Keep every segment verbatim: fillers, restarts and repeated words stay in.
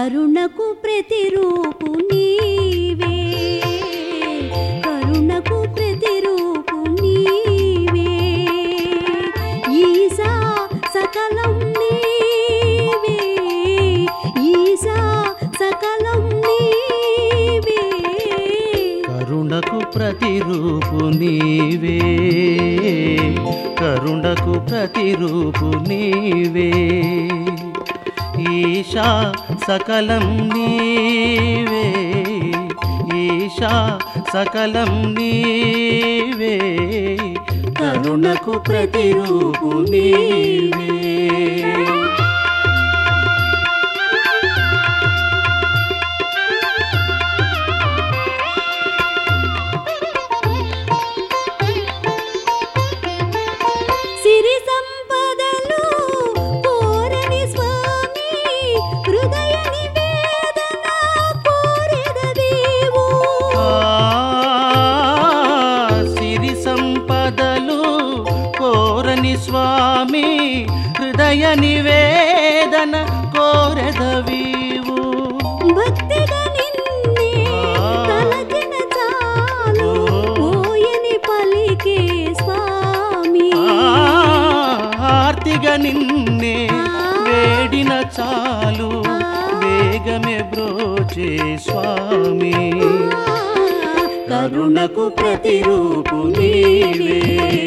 కరుణకు ప్రతిరూపు నీవే కరుణకు ప్రతిరూపు నీవే ఈశా సకలం నీవే ఈశా సకలం నీవే కరుణకు ప్రతిరూపు నీవే కరుణకు ప్రతిరూపు నీవే ఈశా సకలం నీవే ఈశా సకలం నీవే కరుణకు ప్రతిరూపు నీవే సిరి సంపదలు కోరని స్వామి హృదయ నివేదన కోరెదదేవు సిరి సంపదలు కోరని స్వామి హృదయ నివేదన కోరెదవీవు భక్తిగా నిన్నే తలచిన చాలు ఓయని పలికే స్వామి ఆర్తిగా నిన్నే వేడిన చాలు వేగమే బ్రోచే స్వామి కరుణకు ప్రతిరూపు నీవే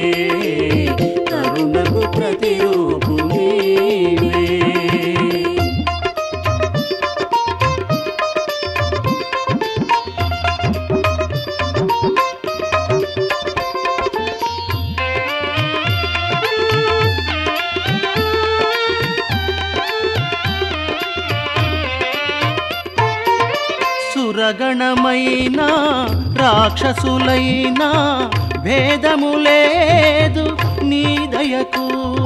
కరుణకు ప్రతిరూపు నీవే సురగణమైనా రాక్షసులైనా భేదము లేదు నీ దయకు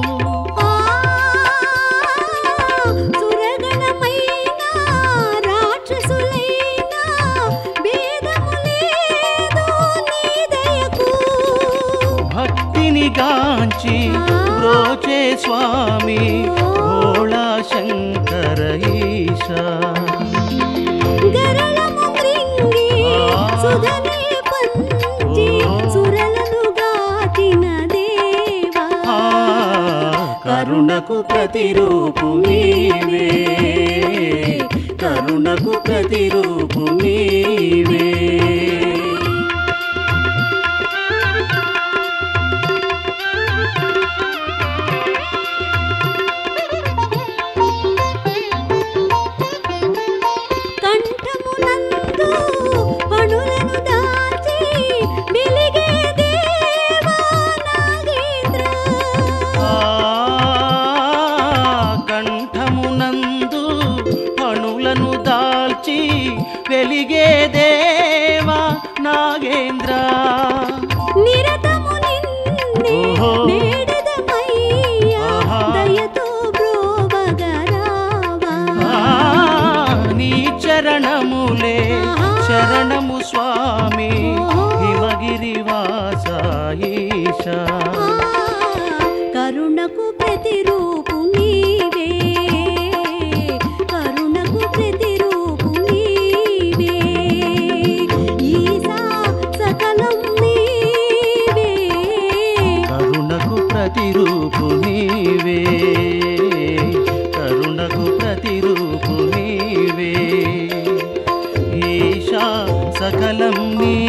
సురగణమైనా రాక్షసులైనా భేదము లేదు నీ దయకు భక్తిని గాంచి బ్రోచే స్వామి భోళా శంకర ఈశా గరళము మృంగి సుధనే పంచి సురలను గాచిన దేవా కరుణకు ప్రతిరూపు నీవే కరుణకు ప్రతిరూపు నీవే కంఠమునందు పణులను దాచి వెలిగే దేవా నాగేంద్ర కంఠమునందు పణులను దాల్చి వెలిగే దేవా నాగేంద్ర నిరతము నిన్నే వేడదమయ్యా దయతో బ్రోవగరావా నీ చరణములే శరణము స్వామి హిమగిరివాస ఈశా కరుణకు ప్రతిరూపు నీవే కరుణకు ప్రతిరూపు నీవే ఈశా సకలం నీవే కరుణకు ప్రతిరూపు నీవే కరుణకు ప్రతిరూపు నీవే ఈశా సకలం నీ